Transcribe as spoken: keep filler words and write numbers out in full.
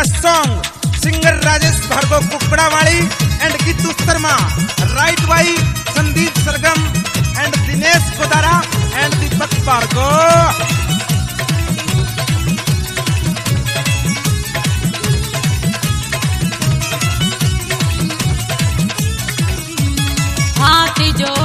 Song singer Rajesh Bhargav Kukdawadi and Geetu Sharma, write by Sandeep Sargam and Dinesh Kodara and Deepak Bhargav. हाथ जो